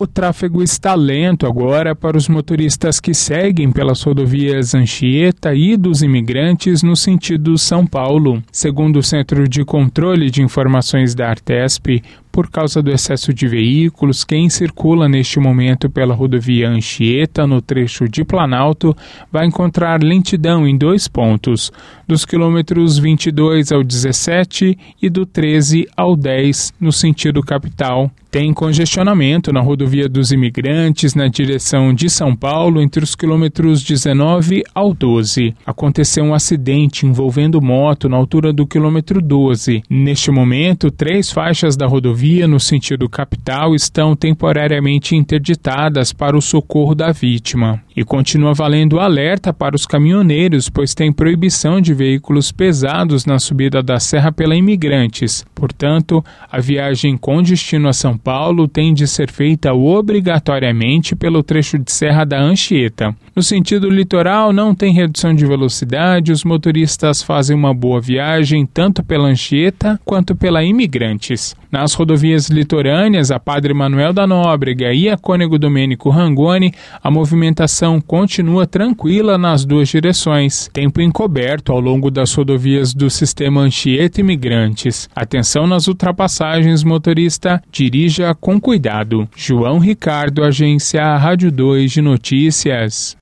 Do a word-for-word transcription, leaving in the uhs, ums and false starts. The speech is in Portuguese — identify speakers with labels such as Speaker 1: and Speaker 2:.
Speaker 1: O tráfego está lento agora para os motoristas que seguem pelas rodovias Anchieta e dos Imigrantes no sentido São Paulo. Segundo o Centro de Controle de Informações da Artesp, por causa do excesso de veículos, quem circula neste momento pela rodovia Anchieta, no trecho de Planalto, vai encontrar lentidão em dois pontos, dos quilômetros vinte e dois ao dezessete e do treze ao dez, no sentido capital. Tem congestionamento na rodovia dos Imigrantes, na direção de São Paulo, entre os quilômetros dezenove ao doze. Aconteceu um acidente envolvendo moto na altura do quilômetro doze. Neste momento, três faixas da rodovia no sentido capital estão temporariamente interditadas para o socorro da vítima. E continua valendo o alerta para os caminhoneiros, pois tem proibição de veículos pesados na subida da serra pela Imigrantes. Portanto, a viagem com destino a São Paulo tem de ser feita obrigatoriamente pelo trecho de serra da Anchieta. No sentido litoral, não tem redução de velocidade, os motoristas fazem uma boa viagem tanto pela Anchieta quanto pela Imigrantes. Nas rodovias litorâneas, a Padre Manuel da Nóbrega e a Cônego Domênico Rangoni, a movimentação continua tranquila nas duas direções. Tempo encoberto ao longo das rodovias do sistema Anchieta e Imigrantes. Atenção nas ultrapassagens, motorista, dirija com cuidado. João Ricardo, Agência Rádio dois de Notícias.